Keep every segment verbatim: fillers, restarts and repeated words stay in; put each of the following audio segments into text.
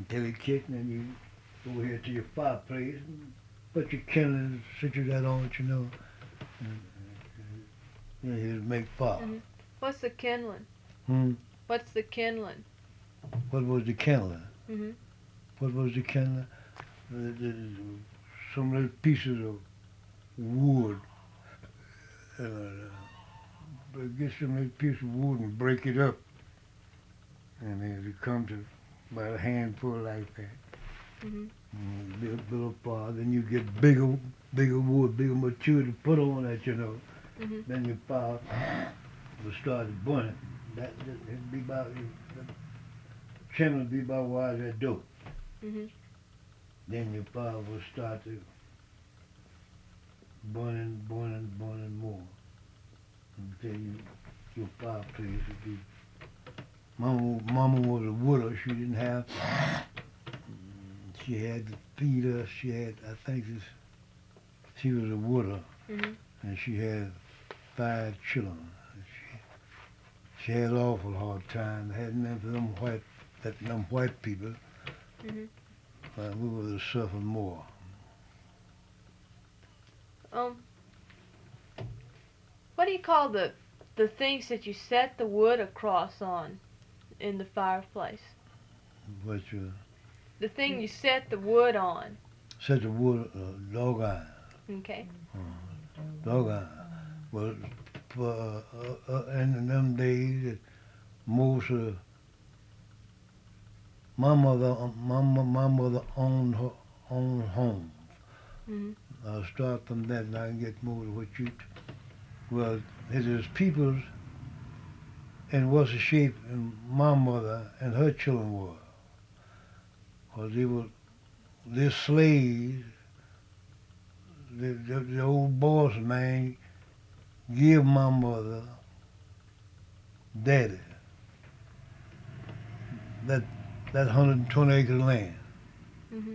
till it kicked, and then you go here to your fireplace and put your kindling, sit you that on it, you know, and, and, and you make fire. Mhm. What's the kindling? Hmm? What's the kindling? What was the kindling? Mhm. What was the kindling? Uh, the, the, some little pieces of wood. Uh, but get some little piece of wood and break it up, and then it come to about a handful like that. Mhm. Mm, build, build a fire. Then you get bigger, bigger wood, bigger material to put on that, you know. Mhm. Then your fire will start burning. That it'd be about the chimney will be about wide as that door. Mhm. Then your fire will start to burning, burning, burning more until you your fireplace would be. Mama, Mama was a widow. She didn't have. She had to feed us. She had, I think, this, she was a widow, Mhm. and she had five children. She, she had an awful hard time. Hadn't been for them white, that them white people, Mhm. uh, we would have suffered more. Um, what do you call the the things that you set the wood across on in the fireplace? But you The thing you set the wood on. set the wood, uh, dog iron, Okay. uh, dog iron. Well, for, uh, uh, uh, in them days, it, most of my mother, my, mo- my mother owned her own home. Mhm. I'll start from that and I can get more to what you. Well, it is peoples in what's the shape and my mother and her children were. Because they were, they're slaves. The, the, the old boss man give my mother, daddy, that that one hundred twenty acre land. Mhm.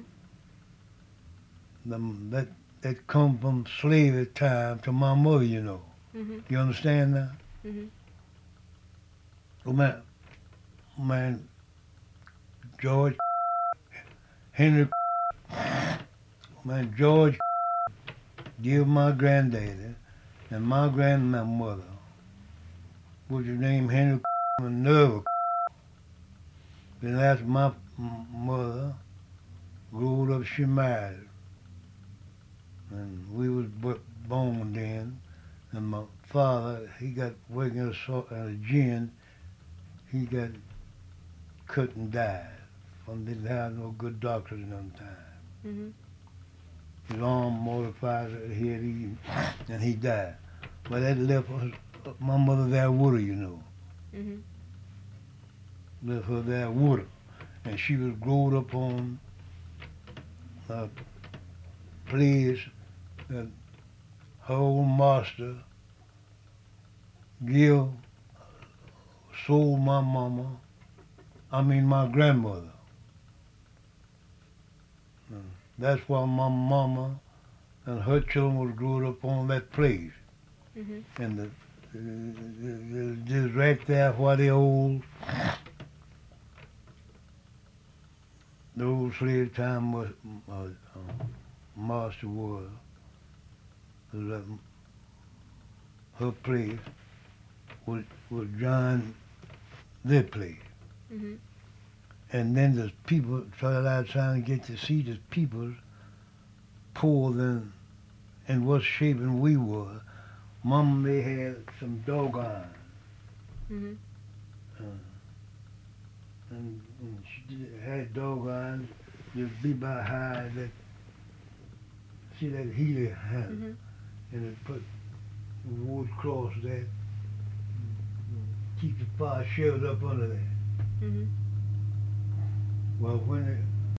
Them, that that come from slavery time to my mother, you know. Mhm. You understand now? Mhm. Oh man, man, George Henry, man, George give my granddaddy and my grandmother, which is named Henry Minerva. Then after my m- mother grew up, she married, and we was b- born then. And my father, he got working at a, so- at a gin. He got cut and died. From didn't have no good doctors in them time. Mhm. His arm mortified his head, he, and he died. But that left us, my mother there with her, you know. Mhm. Left her there with her. And she was growed up on a place that her old master give, sold my mama, I mean my grandmother. Mm. That's why my mama and her children was growed up on that place. Mhm. And the, uh, just right there where the old, the old slave time was, uh, uh, master was, was that her place was, was John, their place. Mhm. And then the people started out trying to get to see the people poor than in what shape and we were. Mama, they had some dog iron. Mhm. Uh, and, and she did, had dog iron. Just be about high that, see that heater had, Mhm. and it put wood across that, keep the fire shelved up under there. Mhm. Well, when it,